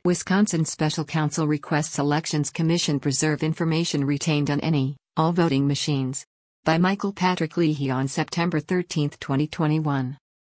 Wisconsin Special Counsel requests Elections Commission preserve information retained on all voting machines. By Michael Patrick Leahy on September 13, 2021.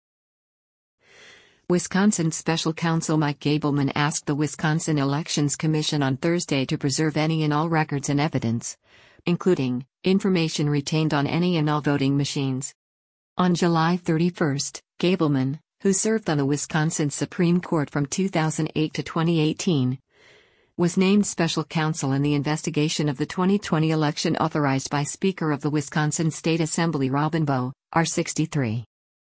Wisconsin Special Counsel Mike Gableman asked the Wisconsin Elections Commission on Thursday to preserve any and all records and evidence, including information retained on any and all voting machines. On July 31, Gableman, who served on the Wisconsin Supreme Court from 2008 to 2018, was named special counsel in the investigation of the 2020 election authorized by Speaker of the Wisconsin State Assembly Robin Bowe, R63.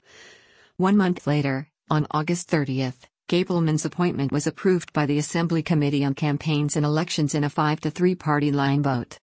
1 month later, on August 30, Gableman's appointment was approved by the Assembly Committee on Campaigns and Elections in a 5-3 party line vote.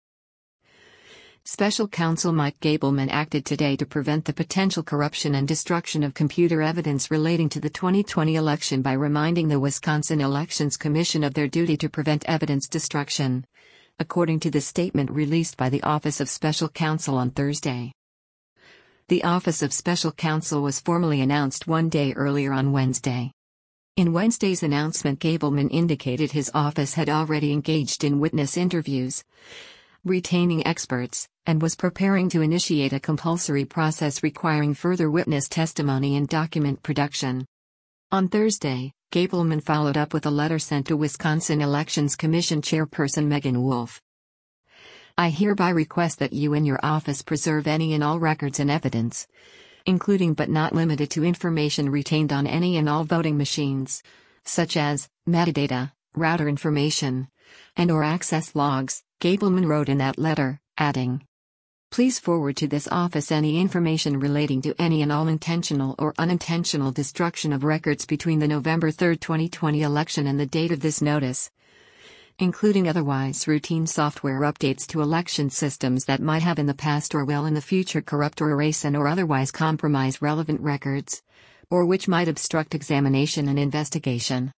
Special Counsel Mike Gableman acted today to prevent the potential corruption and destruction of computer evidence relating to the 2020 election by reminding the Wisconsin Elections Commission of their duty to prevent evidence destruction, according to the statement released by the Office of Special Counsel on Thursday. The Office of Special Counsel was formally announced 1 day earlier on Wednesday. In Wednesday's announcement, Gableman indicated his office had already engaged in witness interviews, retaining experts, and was preparing to initiate a compulsory process requiring further witness testimony and document production. On Thursday, Gableman followed up with a letter sent to Wisconsin Elections Commission Chairperson Megan Wolf. I hereby request that you and your office preserve any and all records and evidence, including but not limited to information retained on any and all voting machines, such as metadata, router information, and/or access logs, Gableman wrote in that letter, adding, "Please forward to this office any information relating to any and all intentional or unintentional destruction of records between the November 3, 2020 election and the date of this notice, including otherwise routine software updates to election systems that might have in the past or will in the future corrupt or erase and/or otherwise compromise relevant records, or which might obstruct examination and investigation."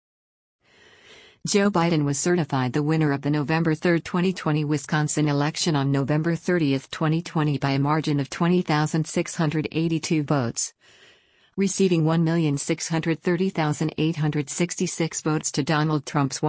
Joe Biden was certified the winner of the November 3, 2020 Wisconsin election on November 30, 2020 by a margin of 20,682 votes, receiving 1,630,866 votes to Donald Trump's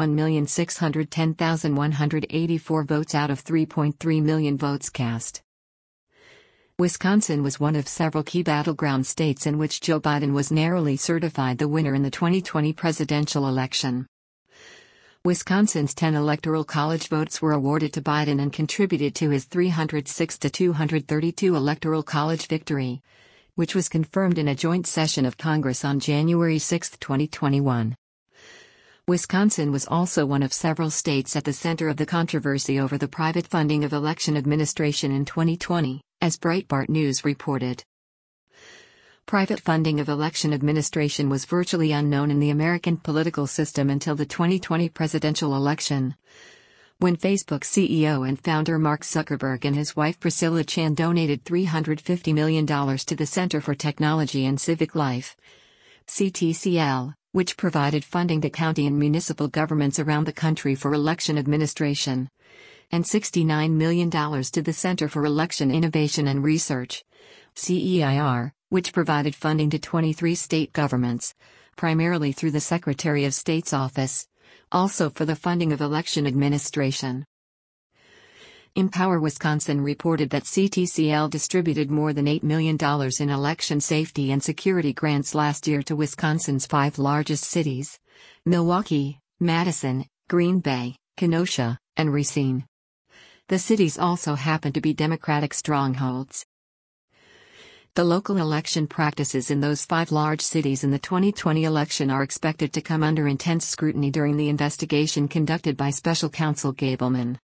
1,610,184 votes out of 3.3 million votes cast. Wisconsin was one of several key battleground states in which Joe Biden was narrowly certified the winner in the 2020 presidential election. Wisconsin's 10 Electoral College votes were awarded to Biden and contributed to his 306-232 Electoral College victory, which was confirmed in a joint session of Congress on January 6, 2021. Wisconsin was also one of several states at the center of the controversy over the private funding of election administration in 2020, as Breitbart News reported. Private funding of election administration was virtually unknown in the American political system until the 2020 presidential election, when Facebook CEO and founder Mark Zuckerberg and his wife Priscilla Chan donated $350 million to the Center for Technology and Civic Life, CTCL, which provided funding to county and municipal governments around the country for election administration, and $69 million to the Center for Election Innovation and Research, CEIR, which provided funding to 23 state governments, primarily through the Secretary of State's office, also for the funding of election administration. Empower Wisconsin reported that CTCL distributed more than $8 million in election safety and security grants last year to Wisconsin's 5 largest cities: Milwaukee, Madison, Green Bay, Kenosha, and Racine. The cities also happen to be Democratic strongholds. The local election practices in those 5 large cities in the 2020 election are expected to come under intense scrutiny during the investigation conducted by Special Counsel Gableman.